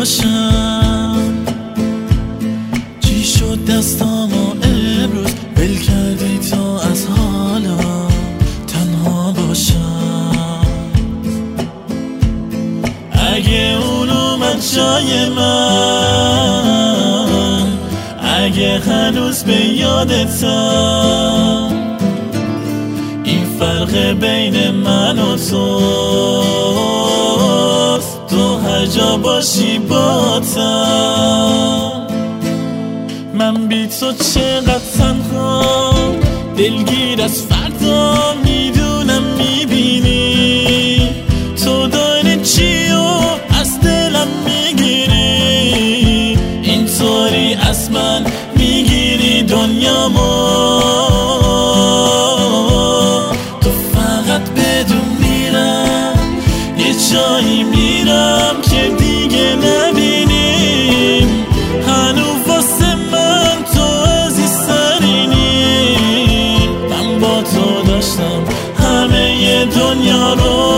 باشم. چی شد دستامو امروز ول کردی تا از حالا تنها باشم؟ اگه اونو من جای من، اگه هنوز به یادتم، این فرق بین من و توست، تو هر جا باشی باتم. من بی تو چقدر تنها، دلگیر از فردا، میدونم میبینی تو داری چی و از دلم میگیری، اینطوری از من میگیری دنیامو. تو فقط بدون میرم یه جایی میرم که دیگه نبینیم، هنو واسه من تو عزیزترینی. من با تو داشتم همه دنیا رو.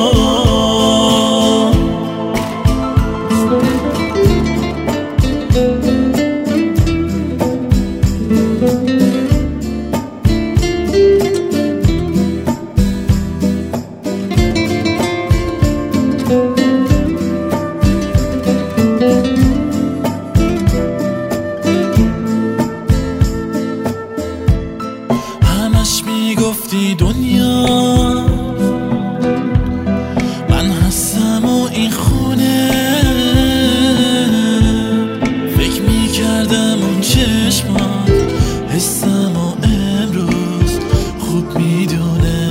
همش میگفتی دنیا من هستم و این خونه، فکر میکردم اون چشمات حسم و امروز خوب میدونه.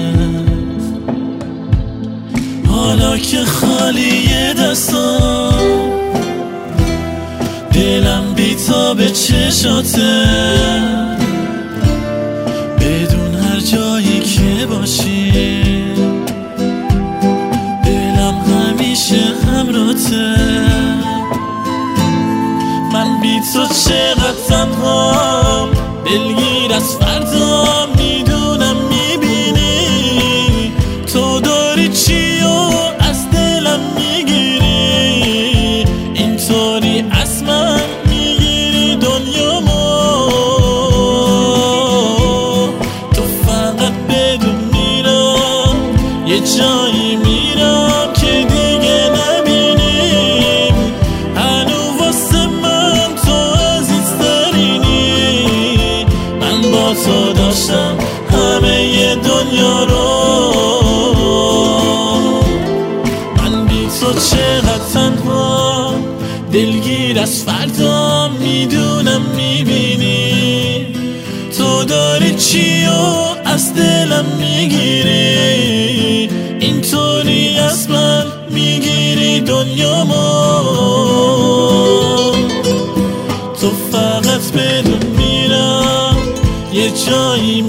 حالا که خالیه دستام، دلم بی‌تاب چشاته، بدون هر جایی که باشی دلم همیشه همراته. من بی تو چقدر تنهام، دلگیر از فردا، میدونم میبینی تو داری چی و از دلم میگیری، اینطوری از من میگیری دنیامو. یه جایی میرم که دیگه نبینیم، هنو واسه من تو عزیزترینی. من با تو داشتم همه دنیا رو. من بی تو چقدر تنها، دلگیر از فردا، میدونم میبینی تو داری چی و از دلم میگیری، اینطوری از من میگیری دنیامو. تو فقط بدون میرم یه جایی